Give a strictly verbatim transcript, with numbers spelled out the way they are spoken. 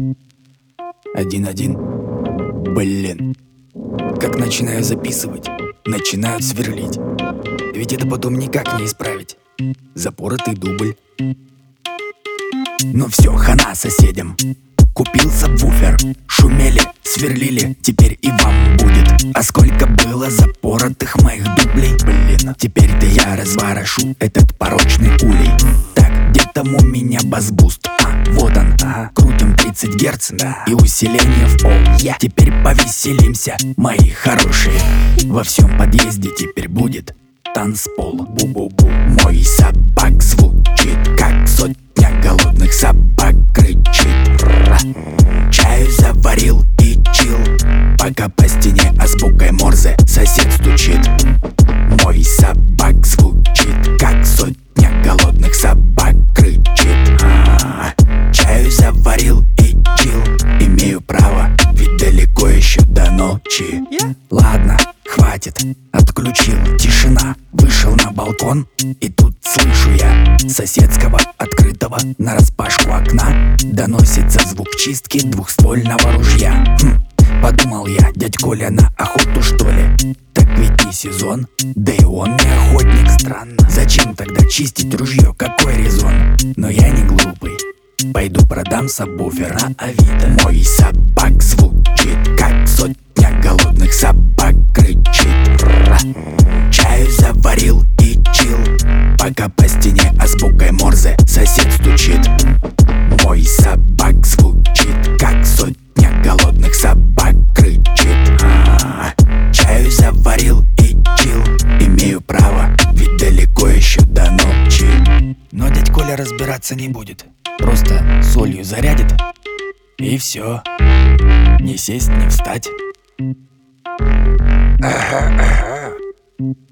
Один-один. Блин. Как начинаю записывать, начинают сверлить. Ведь это потом никак не исправить. Запоротый дубль. Ну все, хана соседям. Купил сабвуфер. Шумели, сверлили, теперь и вам будет. А сколько было запоротых моих дублей. Блин, теперь-то я разворошу этот порочный улей. Так, где там у меня бас-буст? А, вот он, ага. Крутим тридцать герц, да. И усиление в пол. Я теперь повеселимся, мои хорошие. Во всем подъезде теперь будет танцпол. Бу-бу-бу. Мой собак звучит, как сотня голодных собак кричит. Ра. Чаю заварил и чил, пока по стене азбукой Морзе сосед стучит. Мой собак звучит, как сотня голодных собак кричит. А-а-а. Чаю заварил и чил, имею право, ведь далеко еще до ночи. Yeah. Ладно, хватит, отключил, тишина. Вышел на балкон, и тут слышу я соседского открытого нараспашку окна доносится звук чистки двухствольного ружья. Хм, подумал я, дядь Коля на охоту что ли? Так ведь не сезон, да и он не охотник. Странно, зачем тогда чистить ружье, какой резон? Но я не глупый, пойду продам сабвуфер на Авито. Мой собак звучит, как сотня голодных собак кричит. Ра. Чаю заварил и чил, пока по стене азбукой Морзе сосед стучит. Мой собак звучит, как сотня голодных собак кричит. А-а-а. Чаю заварил и чил, имею право, ведь далеко еще до ночи. Но дядь Коля разбираться не будет, просто солью зарядит, и все. Не сесть, не встать. Ага, ага.